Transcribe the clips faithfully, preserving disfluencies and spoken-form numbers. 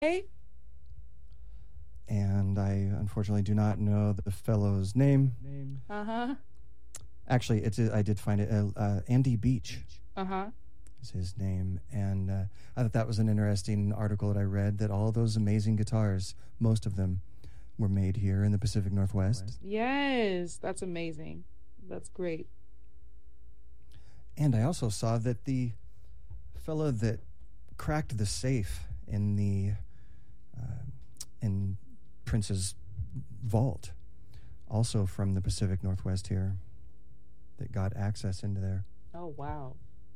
And I unfortunately do not know the fellow's name. Uh-huh. Actually, it's I did find it. Uh, uh, Andy Beach Uh-huh. is his name. And uh, I thought that was an interesting article that I read, that all those amazing guitars, most of them, were made here in the Pacific Northwest. Yes, that's amazing. That's great. And I also saw that the fellow that cracked the safe in the uh, in Prince's vault, also from the Pacific Northwest here, that got access into there. Oh, wow.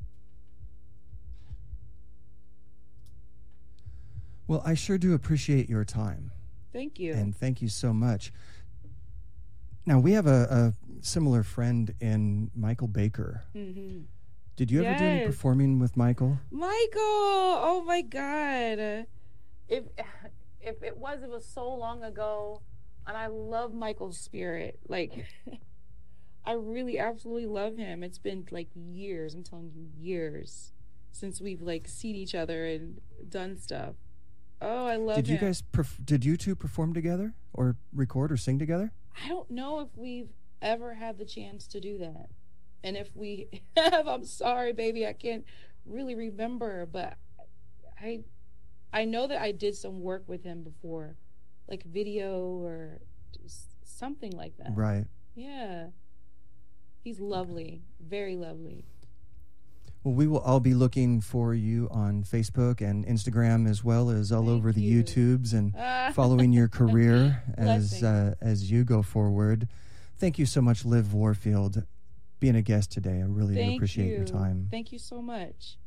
Well, I sure do appreciate your time. Thank you. And thank you so much. Now, we have a, a similar friend in Michael Baker. Mm-hmm. Did you ever yes. do any performing with Michael? Michael! Oh, my God. If, if it was, it was so long ago. And I love Michael's spirit. Like, I really absolutely love him. It's been, like, years. I'm telling you, years since we've, like, seen each other and done stuff. Oh, I love Did you him. guys, perf- did you two perform together or record or sing together? I don't know if we've ever had the chance to do that. And if we have, I'm sorry, baby, I can't really remember. But I I know that I did some work with him before, like video or just something like that. Right. Yeah. He's lovely, very lovely. Well, we will all be looking for you on Facebook and Instagram, as well as all Thank over the you. YouTubes, and following your career as Blessings. uh, as you go forward. Thank you so much, Liv Warfield, being a guest today. I really do Thank appreciate you. your time. Thank you so much.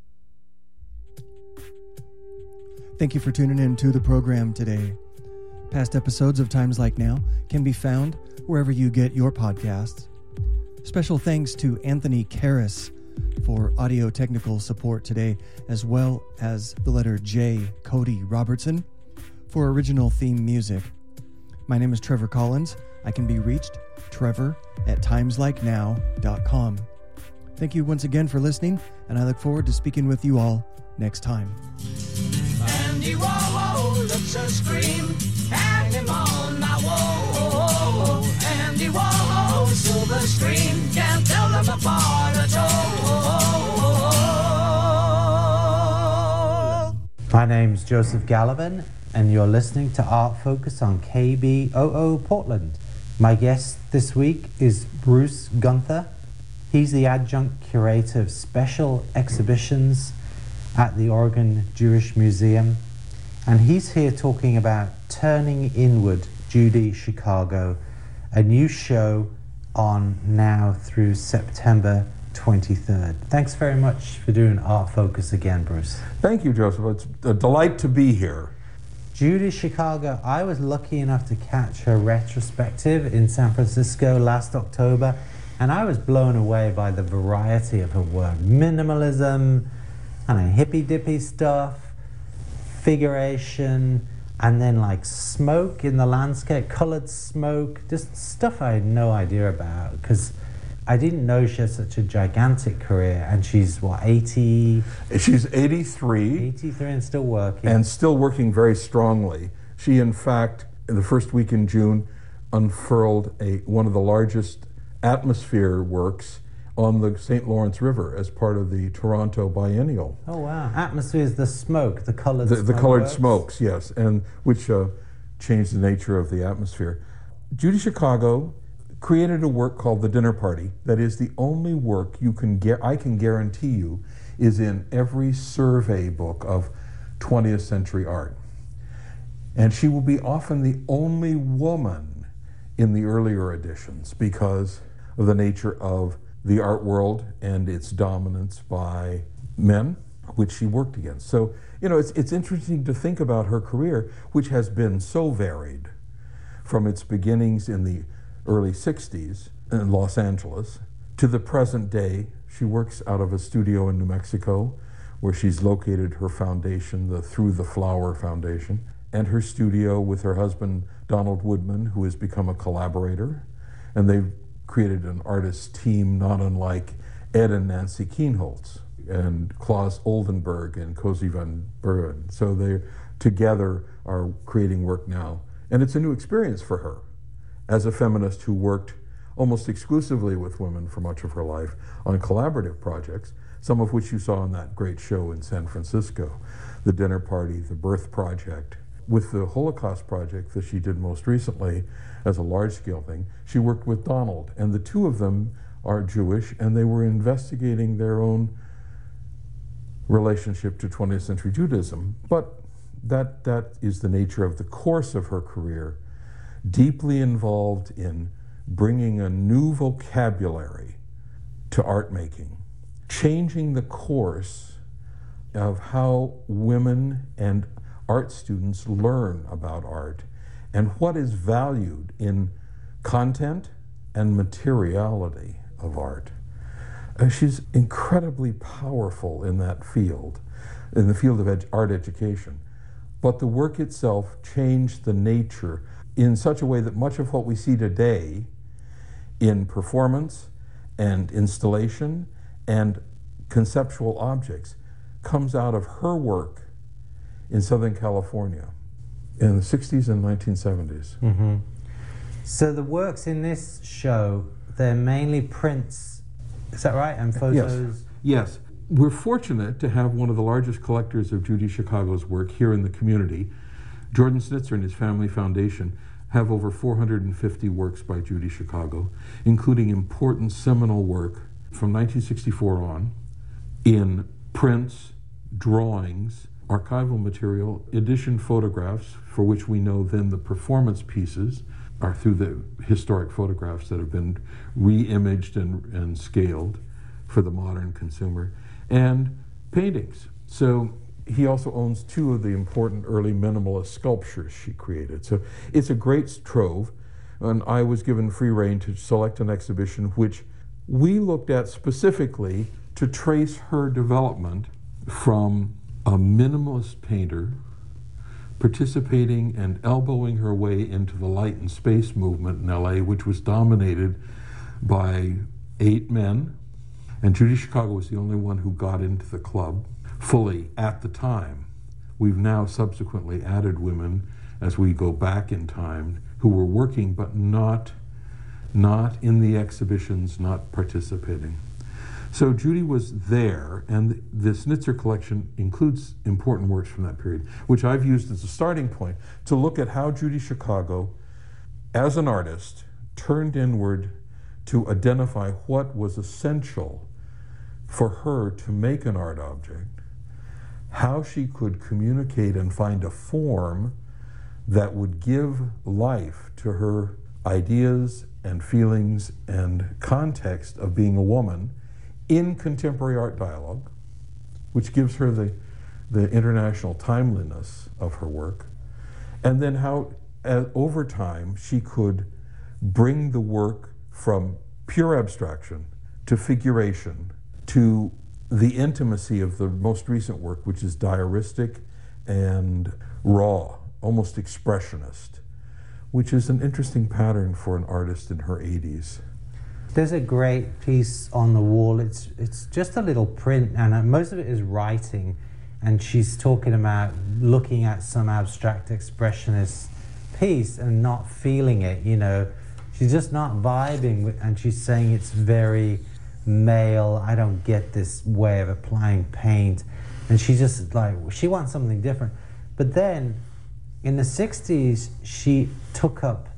Thank you for tuning in to the program today. Past episodes of Times Like Now can be found wherever you get your podcasts. Special thanks to Anthony Karras for audio technical support today, as well as the letter J, Cody Robertson, for original theme music. My name is Trevor Collins. I can be reached, Trevor, at times like now dot com. Thank you once again for listening, and I look forward to speaking with you all next time. Andy Warhol looks a scream, hang him on my wall. Andy Warhol, silver screen, can't tell them apart at all. My name's Joseph Gallivan, and you're listening to Art Focus on K B O O Portland. My guest this week is Bruce Gunther. He's the adjunct curator of special exhibitions at the Oregon Jewish Museum, and he's here talking about Turning Inward, Judy Chicago, a new show on now through September twenty-third. Thanks very much for doing Art Focus again, Bruce. Thank you, Joseph. It's a delight to be here. Judy Chicago, I was lucky enough to catch her retrospective in San Francisco last October, and I was blown away by the variety of her work. Minimalism, kind of hippy-dippy stuff, figuration, and then like smoke in the landscape, colored smoke, just stuff I had no idea about, because I didn't know she had such a gigantic career, and she's, what, eighty? She's eighty-three. eighty-three and still working. And still working very strongly. She, in fact, in the first week in June, unfurled a one of the largest atmosphere works on the Saint Lawrence River as part of the Toronto Biennial. Oh, wow. Atmosphere is the smoke, the colored The, smoke. the colored works. smokes, yes, and which uh, changed the nature of the atmosphere. Judy Chicago created a work called The Dinner Party that is the only work you can get, I can guarantee you, is in every survey book of twentieth century art. And she will be often the only woman in the earlier editions because of the nature of the art world and its dominance by men, which she worked against. So, you know, it's it's interesting to think about her career, which has been so varied from its beginnings in the early sixties in Los Angeles to the present day. She works out of a studio in New Mexico where she's located her foundation, the Through the Flower Foundation, and her studio with her husband, Donald Woodman, who has become a collaborator. And they've created an artist team not unlike Ed and Nancy Kienholz and Klaus Oldenburg and Cozy van Buren. So they're together are creating work now. And it's a new experience for her as a feminist who worked almost exclusively with women for much of her life on collaborative projects, some of which you saw in that great show in San Francisco, The Dinner Party, The Birth Project. With the Holocaust project that she did most recently as a large-scale thing, she worked with Donald, and the two of them are Jewish, and they were investigating their own relationship to twentieth century Judaism. But that that is the nature of the course of her career, deeply involved in bringing a new vocabulary to art making, changing the course of how women and art students learn about art and what is valued in content and materiality of art. Uh, she's incredibly powerful in that field, in the field of ed- art education. But the work itself changed the nature in such a way that much of what we see today in performance and installation and conceptual objects comes out of her work in Southern California in the sixties and nineteen seventies. Mm-hmm. So the works in this show, they're mainly prints, is that right? And photos? Yes. Yes. We're fortunate to have one of the largest collectors of Judy Chicago's work here in the community. Jordan Snitzer and his family foundation have over four hundred fifty works by Judy Chicago, including important seminal work from nineteen sixty-four on in prints, drawings, archival material, edition photographs, for which we know then the performance pieces are through the historic photographs that have been re-imaged and, and scaled for the modern consumer, and paintings. So he also owns two of the important early minimalist sculptures she created. So it's a great trove, and I was given free rein to select an exhibition which we looked at specifically to trace her development from a minimalist painter participating and elbowing her way into the light and space movement in L A, which was dominated by eight men, and Judy Chicago was the only one who got into the club fully at the time. We've now subsequently added women as we go back in time who were working but not, not in the exhibitions, not participating. So Judy was there, and the Snitzer collection includes important works from that period, which I've used as a starting point to look at how Judy Chicago, as an artist, turned inward to identify what was essential for her to make an art object, how she could communicate and find a form that would give life to her ideas and feelings and context of being a woman in contemporary art dialogue, which gives her the, the international timeliness of her work, and then how, uh, over time, she could bring the work from pure abstraction to figuration to the intimacy of the most recent work, which is diaristic and raw, almost expressionist, which is an interesting pattern for an artist in her eighties. There's a great piece on the wall. It's it's just a little print, and uh, most of it is writing, and she's talking about looking at some abstract expressionist piece and not feeling it, you know. She's just not vibing with, and she's saying it's very male. I don't get this way of applying paint. And she just like, she wants something different. But then in the sixties, she took up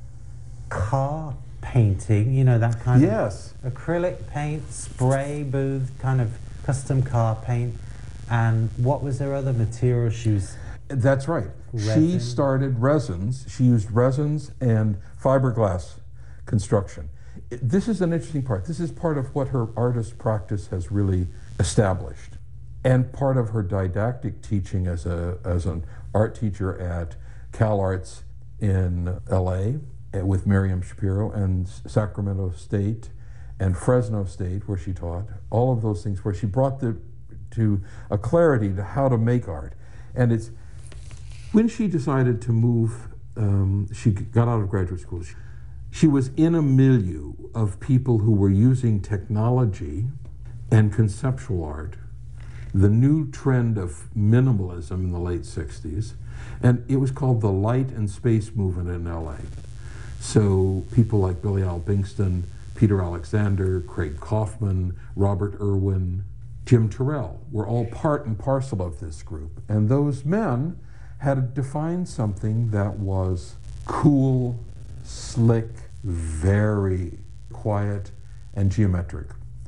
car painting, you know, that kind yes. of acrylic paint, spray booth, kind of custom car paint. And what was her other material she was? That's right. Resin. She started resins. She used resins and fiberglass construction. This is an interesting part. This is part of what her artist practice has really established, and part of her didactic teaching as a as an art teacher at CalArts in L A with Miriam Shapiro, and Sacramento State and Fresno State, where she taught. All of those things where she brought the to a clarity to how to make art. And it's when she decided to move, um, she got out of graduate school. She, She was in a milieu of people who were using technology and conceptual art, the new trend of minimalism in the late sixties, And it was called the Light and Space Movement in L A. So people like Billy Al Bingston, Peter Alexander, Craig Kaufman, Robert Irwin, Jim Terrell were all part and parcel of this group. And those men had defined something that was cool, slick, very quiet, and geometric.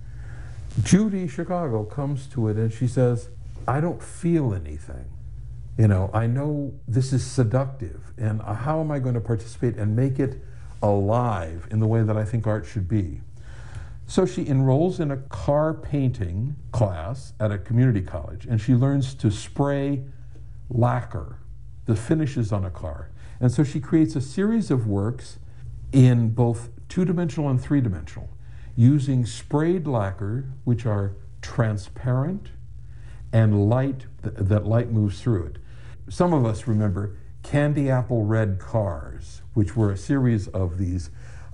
Judy Chicago comes to it and she says, I don't feel anything. You know, I know this is seductive, and how am I going to participate and make it alive in the way that I think art should be? So she enrolls in a car painting class at a community college, and she learns to spray lacquer, the finishes on a car. And so she creates a series of works in both two-dimensional and three-dimensional, using sprayed lacquer, which are transparent and light, th- that light moves through it. Some of us remember candy apple red cars, which were a series of these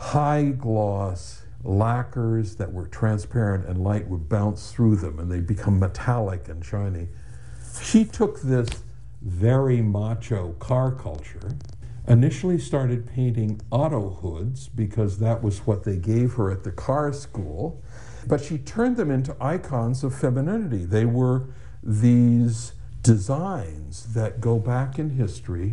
high-gloss lacquers that were transparent and light would bounce through them and they'd become metallic and shiny. She took this very macho car culture, initially started painting auto hoods because that was what they gave her at the car school, but she turned them into icons of femininity. They were these designs that go back in history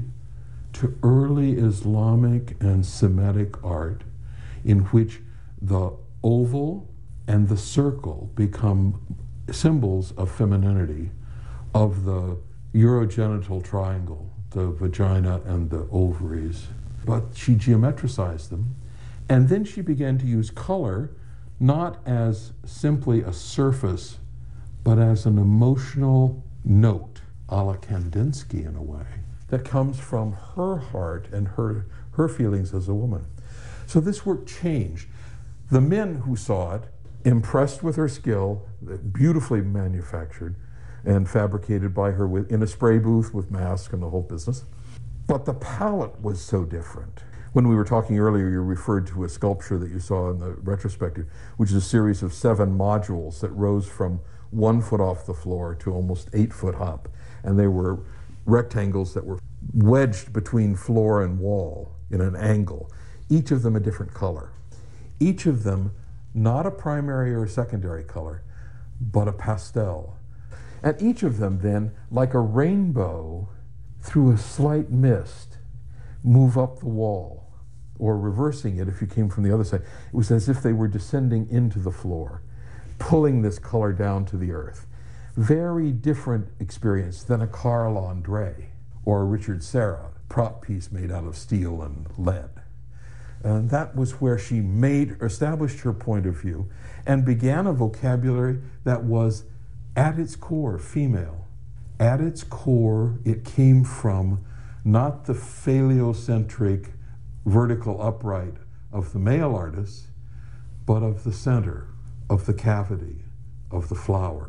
to early Islamic and Semitic art, in which the oval and the circle become symbols of femininity, of the urogenital triangle, the vagina and the ovaries. But she geometricized them, and then she began to use color not as simply a surface, but as an emotional note, a la Kandinsky in a way, that comes from her heart and her, her feelings as a woman. So this work changed. The men who saw it, impressed with her skill, beautifully manufactured and fabricated by her with, in a spray booth with masks and the whole business. But the palette was so different. When we were talking earlier, you referred to a sculpture that you saw in the retrospective, which is a series of seven modules that rose from one foot off the floor to almost eight foot up. And they were rectangles that were wedged between floor and wall in an angle, each of them a different color. Each of them not a primary or a secondary color, but a pastel. And each of them then, like a rainbow through a slight mist, move up the wall, or reversing it if you came from the other side. It was as if they were descending into the floor, pulling this color down to the earth. Very different experience than a Carl Andre or a Richard Serra prop piece made out of steel and lead. And that was where she made, established her point of view and began a vocabulary that was at its core female. At its core, it came from not the phallocentric vertical upright of the male artists, but of the center, of the cavity, of the flower.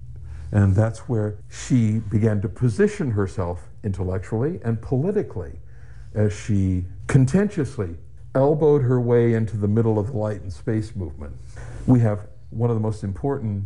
And that's where she began to position herself intellectually and politically as she contentiously elbowed her way into the middle of the light and space movement. We have one of the most important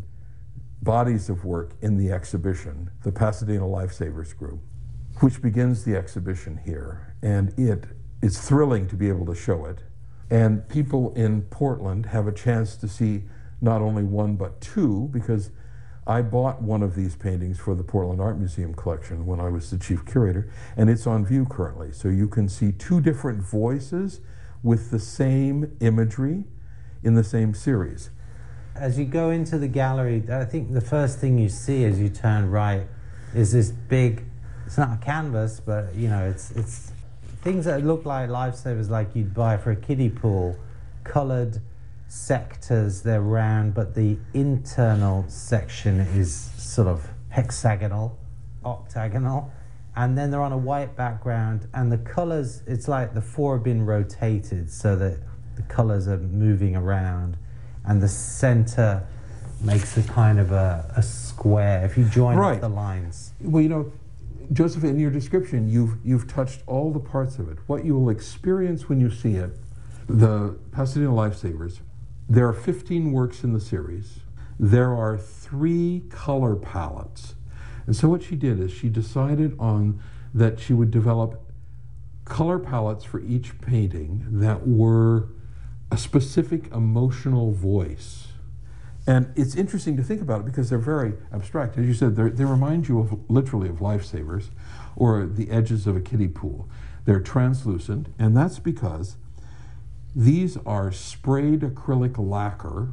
bodies of work in the exhibition, the Pasadena Lifesavers Group, which begins the exhibition here. And it is thrilling to be able to show it. And people in Portland have a chance to see not only one but two, because I bought one of these paintings for the Portland Art Museum collection when I was the chief curator, and it's on view currently. So you can see two different voices with the same imagery in the same series. As you go into the gallery, I think the first thing you see as you turn right is this big, it's not a canvas, but you know, it's it's things that look like lifesavers like you'd buy for a kiddie pool, colored sectors, they're round, but the internal section is sort of hexagonal, octagonal, and then they're on a white background, and the colors, it's like the four have been rotated so that the colors are moving around, and the center makes a kind of a, a square if you join right. up the lines. Well, you know, Joseph, in your description, you've you've touched all the parts of it. What you will experience when you see it, the Pasadena Lifesavers, there are fifteen works in the series. There are three color palettes. And so what she did is she decided on that she would develop color palettes for each painting that were a specific emotional voice. And it's interesting to think about it because they're very abstract. As you said, they remind you of literally of lifesavers or the edges of a kiddie pool. They're translucent, and that's because these are sprayed acrylic lacquer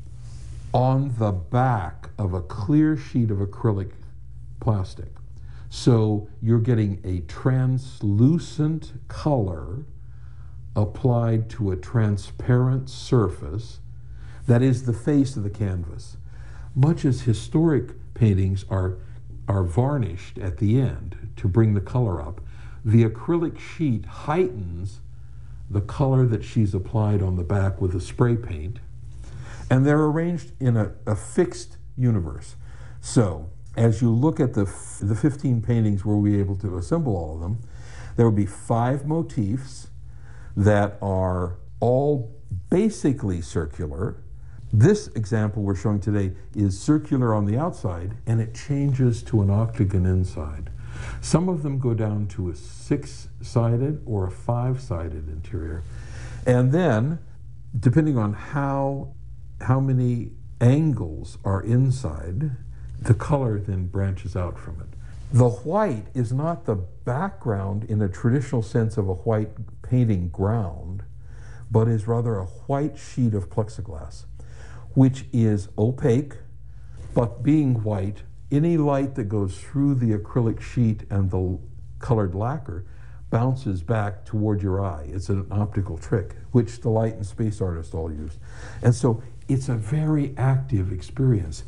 on the back of a clear sheet of acrylic plastic. So you're getting a translucent color applied to a transparent surface that is the face of the canvas. Much as historic paintings are, are varnished at the end to bring the color up, the acrylic sheet heightens the color that she's applied on the back with a spray paint, and they're arranged in a, a fixed universe. So as you look at the, f- the fifteen paintings where we're able to assemble all of them, there will be five motifs that are all basically circular. This example we're showing today is circular on the outside, and it changes to an octagon inside. Some of them go down to a six-sided or a five-sided interior. And then, depending on how, how many angles are inside, the color then branches out from it. The white is not the background in a traditional sense of a white painting ground, but is rather a white sheet of plexiglass, which is opaque, but being white, any light that goes through the acrylic sheet and the colored lacquer bounces back toward your eye. It's an optical trick, which the light and space artists all use. And so it's a very active experience.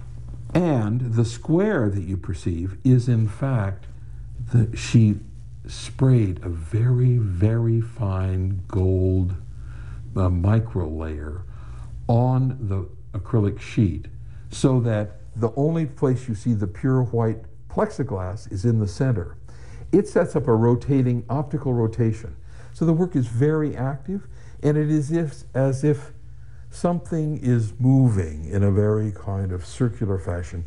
And the square that you perceive is, in fact, the, she sprayed a very, very fine gold uh, micro layer on the acrylic sheet, so that the only place you see the pure white plexiglass is in the center. It sets up a rotating optical rotation. So the work is very active, and it is if, as if something is moving in a very kind of circular fashion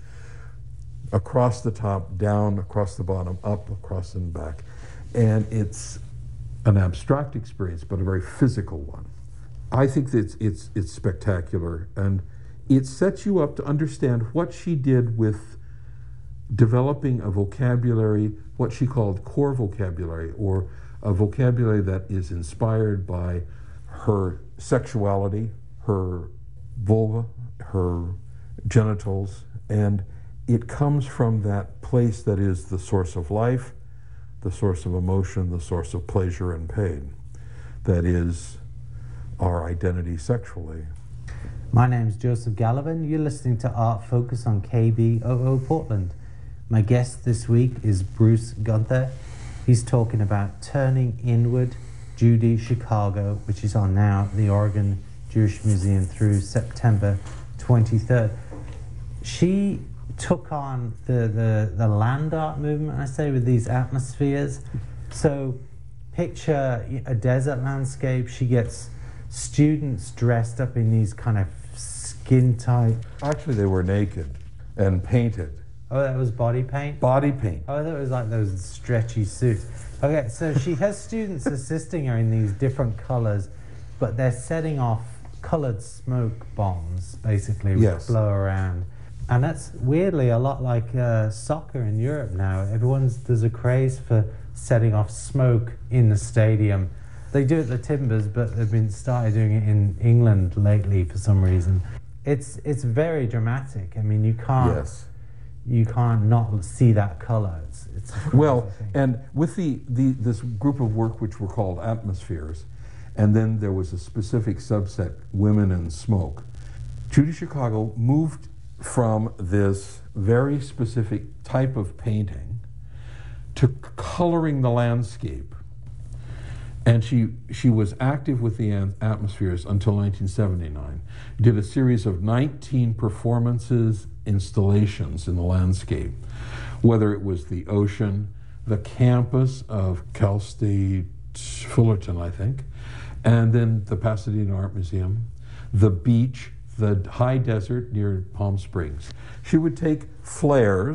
across the top, down, across the bottom, up, across and back. And it's an abstract experience, but a very physical one. I think that it's, it's, it's spectacular, and it sets you up to understand what she did with developing a vocabulary, what she called core vocabulary, or a vocabulary that is inspired by her sexuality, her vulva, her genitals, and it comes from that place that is the source of life, the source of emotion, the source of pleasure and pain, that is our identity sexually. My name's Joseph Gallivan. You're listening to Art Focus on K B O O Portland. My guest this week is Bruce Gunther. He's talking about Turning Inward, Judy Chicago, which is on now at the Oregon Jewish Museum through September twenty-third. She took on the, the, the land art movement, I say, with these atmospheres. So picture a desert landscape. She gets students dressed up in these kind of skin tight. Actually, they were naked and painted. Oh, that was body paint? Body paint. Oh, I thought it was like those stretchy suits. Okay, so she has students assisting her in these different colors, but they're setting off colored smoke bombs, basically, which yes. blow around. And that's weirdly a lot like uh, soccer in Europe now. Everyone's, there's a craze for setting off smoke in the stadium. They do it at the Timbers, but they've been started doing it in England lately for some reason. It's it's very dramatic. I mean, you can't yes. you can't not see that color. It's, it's well, and with the, the this group of work which were called atmospheres, and then there was a specific subset, women and smoke. Judy Chicago moved from this very specific type of painting to coloring the landscape. And she she was active with the atmospheres until nineteen seventy-nine. Did a series of nineteen performances, installations in the landscape, whether it was the ocean, the campus of Cal State Fullerton, I think, and then the Pasadena Art Museum, the beach, the high desert near Palm Springs. She would take flares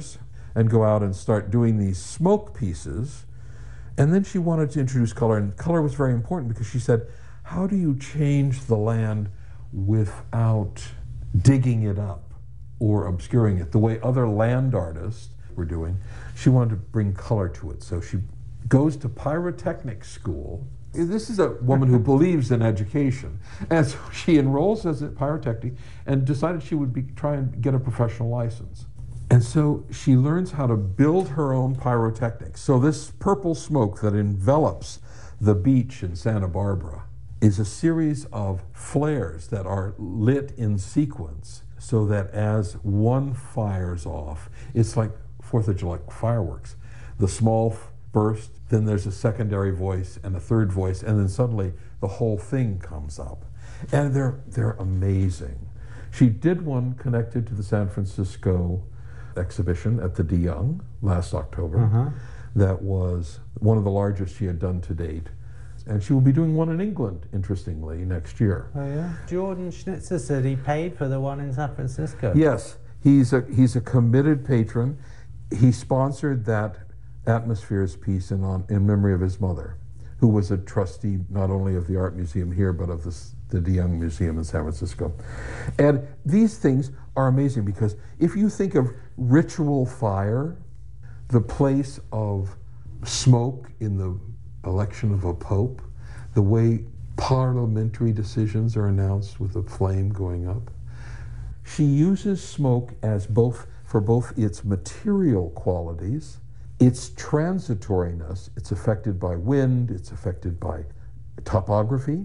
and go out and start doing these smoke pieces. And then she wanted to introduce color, and color was very important because she said, how do you change the land without digging it up or obscuring it the way other land artists were doing? She wanted to bring color to it. So she goes to pyrotechnic school. This is a woman who believes in education. And so she enrolls as a pyrotechnic and decided she would be try and get a professional license. And so she learns how to build her own pyrotechnics. So this purple smoke that envelops the beach in Santa Barbara is a series of flares that are lit in sequence so that as one fires off, it's like Fourth of July fireworks. The small burst, then there's a secondary voice and a third voice, and then suddenly the whole thing comes up. And they're, they're amazing. She did one connected to the San Francisco exhibition at the De Young last October. Uh-huh. That was one of the largest she had done to date. And she will be doing one in England, interestingly, next year. Oh, yeah? Jordan Schnitzer said he paid for the one in San Francisco. Yes, he's a, he's a committed patron. He sponsored that Atmospheres piece in, on, in memory of his mother, who was a trustee not only of the Art Museum here, but of this, the De Young Museum in San Francisco. And these things are amazing because if you think of ritual fire, the place of smoke in the election of a pope, the way parliamentary decisions are announced with a flame going up, she uses smoke as both for both its material qualities, its transitoriness, it's affected by wind, it's affected by topography,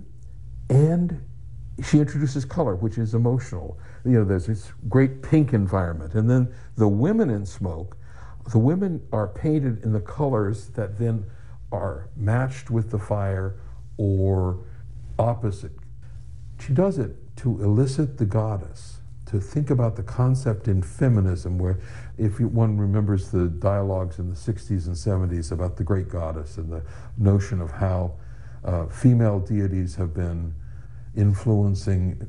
and she introduces color, which is emotional. You know, there's this great pink environment. And then the women in smoke, the women are painted in the colors that then are matched with the fire or opposite. She does it to elicit the goddess, to think about the concept in feminism, where if you, one remembers the dialogues in the sixties and seventies about the great goddess and the notion of how uh, female deities have been influencing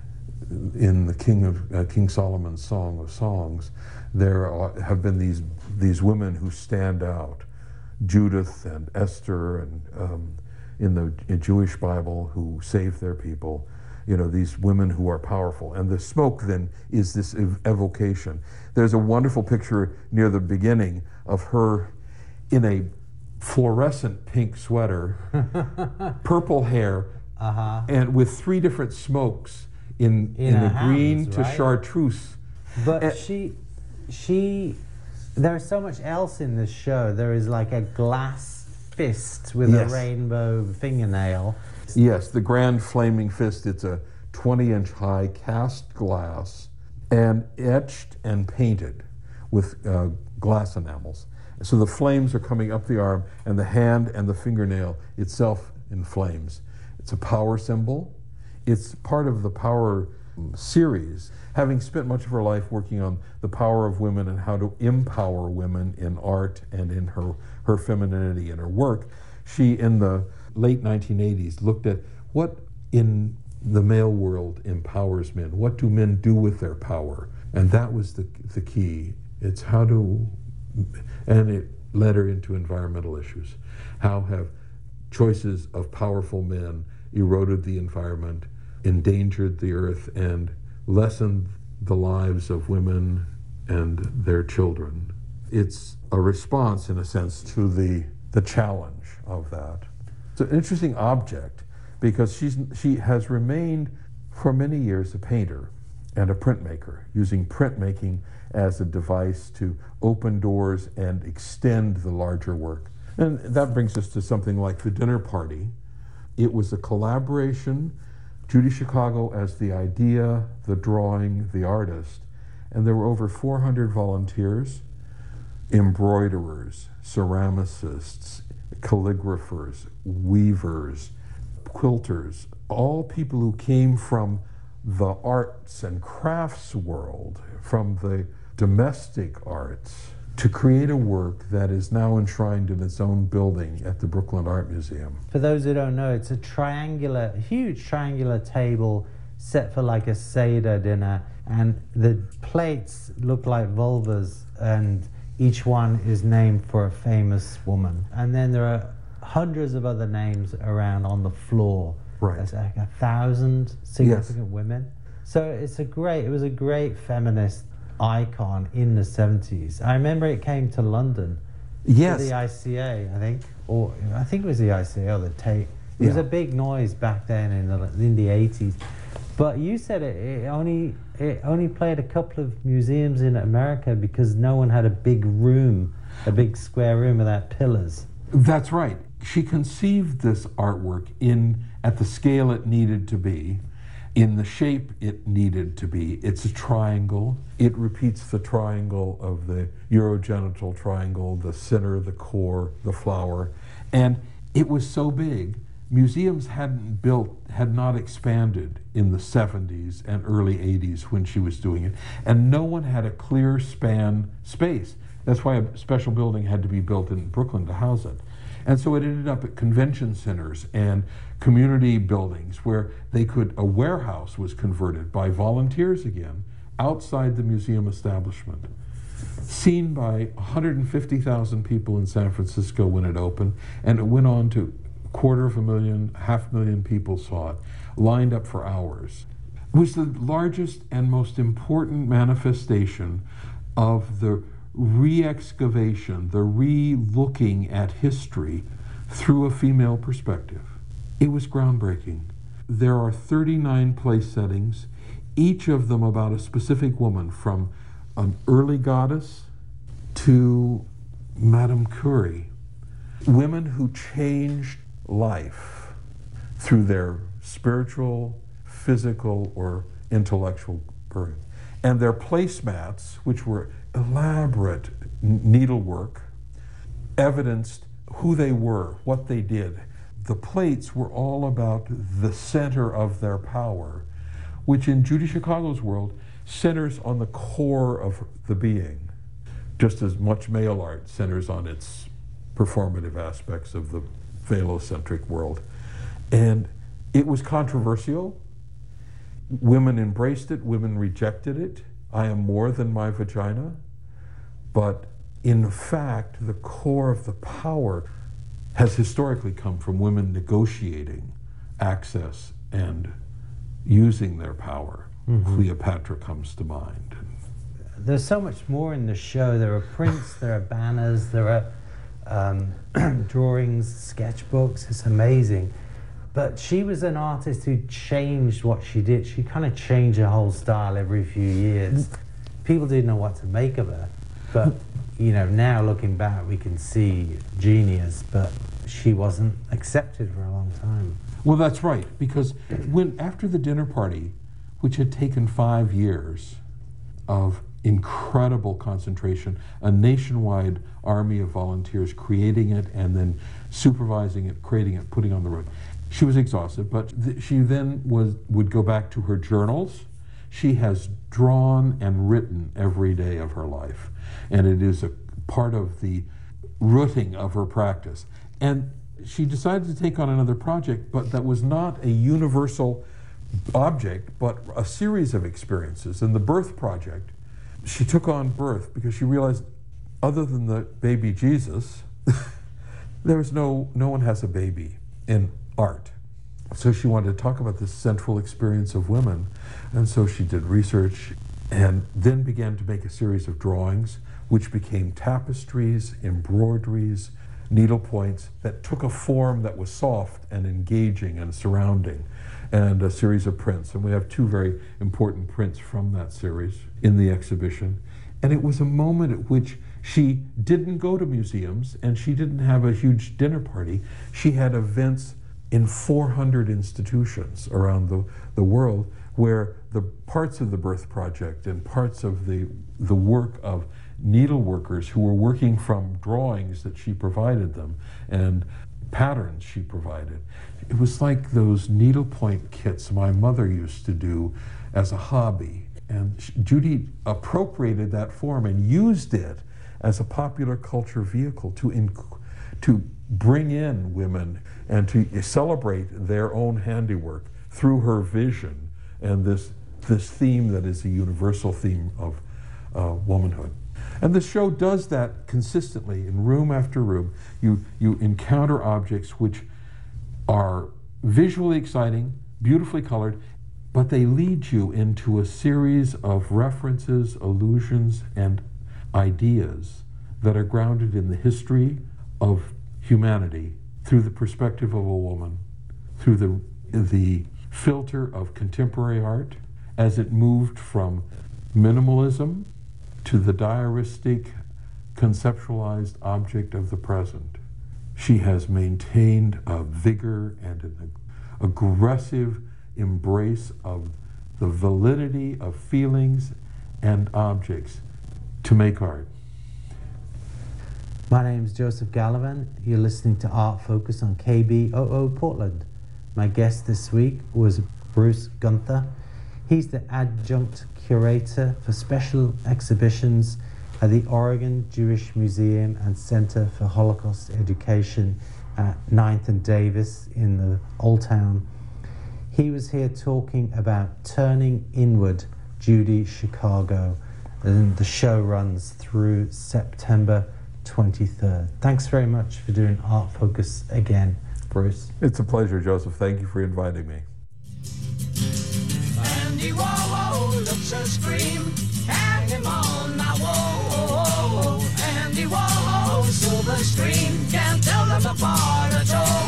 in the King of uh, King Solomon's Song of Songs, there are, have been these these women who stand out, Judith and Esther, and um, in the in Jewish Bible who saved their people. You know, these women who are powerful. And the smoke then is this ev- evocation. There's a wonderful picture near the beginning of her in a fluorescent pink sweater, purple hair, uh-huh. and with three different smokes in, In in the her green hands, to right? chartreuse. But And- she, she, there's so much else in this show. There is like a glass fist with Yes. a rainbow fingernail. Yes, the grand flaming fist. It's a twenty inch high cast glass and etched and painted with uh, glass enamels. So the flames are coming up the arm, and the hand and the fingernail itself in flames. It's a power symbol. It's part of the power series. Having spent much of her life working on the power of women and how to empower women in art and in her, her femininity and her work, she, in the late nineteen eighties, looked at what in the male world empowers men. What do men do with their power? And that was the, the key. It's how to, and it led her into environmental issues. How have choices of powerful men eroded the environment, endangered the earth, and lessened the lives of women and their children? It's a response, in a sense, to the, the challenge of that. It's an interesting object because she's, she has remained for many years a painter and a printmaker, using printmaking as a device to open doors and extend the larger work. And that brings us to something like The Dinner Party. It was a collaboration, Judy Chicago as the idea, the drawing, the artist, and there were over four hundred volunteers, embroiderers, ceramicists, calligraphers, weavers, quilters, all people who came from the arts and crafts world, from the domestic arts, to create a work that is now enshrined in its own building at the Brooklyn Art Museum. For those who don't know, it's a triangular, huge triangular table set for like a Seder dinner, and the plates look like vulvas, and each one is named for a famous woman. And then there are hundreds of other names around on the floor. Right. There's like a thousand significant yes. women. So it's a great, it was a great feminist icon in the seventies. I remember it came to London. Yes. To the I C A, I think. Or I think it was the I C A or the Tate. It was yeah. a big noise back then in the in the eighties. But you said it, it only it only played a couple of museums in America because no one had a big room, a big square room without pillars. That's right. She conceived this artwork in at the scale it needed to be, in the shape it needed to be. It's a triangle. It repeats the triangle of the urogenital triangle, the center, the core, the flower. And it was so big, museums hadn't built, had not expanded in the seventies and early eighties when she was doing it. And no one had a clear span space. That's why a special building had to be built in Brooklyn to house it. And so it ended up at convention centers and community buildings where they could, a warehouse was converted by volunteers again, outside the museum establishment. Seen by one hundred fifty thousand people in San Francisco when it opened, and it went on to a quarter of a million, half million people saw it, lined up for hours. It was the largest and most important manifestation of the re-excavation, the re-looking at history through a female perspective. It was groundbreaking. There are thirty-nine place settings, each of them about a specific woman, from an early goddess to Madame Curie. Women who changed life through their spiritual, physical, or intellectual birth. And their placemats, which were elaborate needlework, evidenced who they were, what they did. The plates were all about the center of their power, which in Judy Chicago's world centers on the core of the being, just as much male art centers on its performative aspects of the phallocentric world. And it was controversial. Women embraced it, women rejected it. I am more than my vagina. But in fact, the core of the power has historically come from women negotiating access and using their power. Mm-hmm. Cleopatra comes to mind. There's so much more in the show. There are prints, there are banners, there are um, drawings, sketchbooks. It's amazing. But she was an artist who changed what she did. She kind of changed her whole style every few years. People didn't know what to make of her. But, you know, now looking back, we can see genius, but she wasn't accepted for a long time. Well, that's right, because when after the dinner party, which had taken five years of incredible concentration, a nationwide army of volunteers creating it and then supervising it, creating it, putting it on the road. She was exhausted, but th- she then was would go back to her journals. She has drawn and written every day of her life, and it is a part of the rooting of her practice. And she decided to take on another project, but that was not a universal object, but a series of experiences. In the birth project, she took on birth because she realized, other than the baby Jesus, there was no, no one has a baby in art. So she wanted to talk about this central experience of women, and so she did research and then began to make a series of drawings, which became tapestries, embroideries, needlepoints that took a form that was soft and engaging and surrounding, and a series of prints. And we have two very important prints from that series in the exhibition. And it was a moment at which she didn't go to museums and she didn't have a huge dinner party. She had events in four hundred institutions around the, the world where the parts of the birth project and parts of the, the work of needleworkers who were working from drawings that she provided them and patterns she provided. It was like those needlepoint kits my mother used to do as a hobby. And Judy appropriated that form and used it as a popular culture vehicle to, inc- to bring in women and to celebrate their own handiwork through her vision and this, this theme that is a universal theme of uh, womanhood. And the show does that consistently in room after room. You, you encounter objects which are visually exciting, beautifully colored, but they lead you into a series of references, allusions, and ideas that are grounded in the history of humanity through the perspective of a woman, through the, the filter of contemporary art as it moved from minimalism to the diaristic, conceptualized object of the present. She has maintained a vigor and an aggressive embrace of the validity of feelings and objects to make art. My name is Joseph Gallivan. You're listening to Art Focus on K B O O Portland. My guest this week was Bruce Gunther. He's the adjunct curator for special exhibitions at the Oregon Jewish Museum and Center for Holocaust Education at ninth and Davis in the Old Town. He was here talking about Turning Inward, Judy Chicago, and the show runs through September twenty-third. Thanks very much for doing Art Focus again, Bruce. It's a pleasure, Joseph. Thank you for inviting me. Andy Warhol looks a scream, hang him on my wall. Andy Warhol, silver screen, can't tell them apart at all.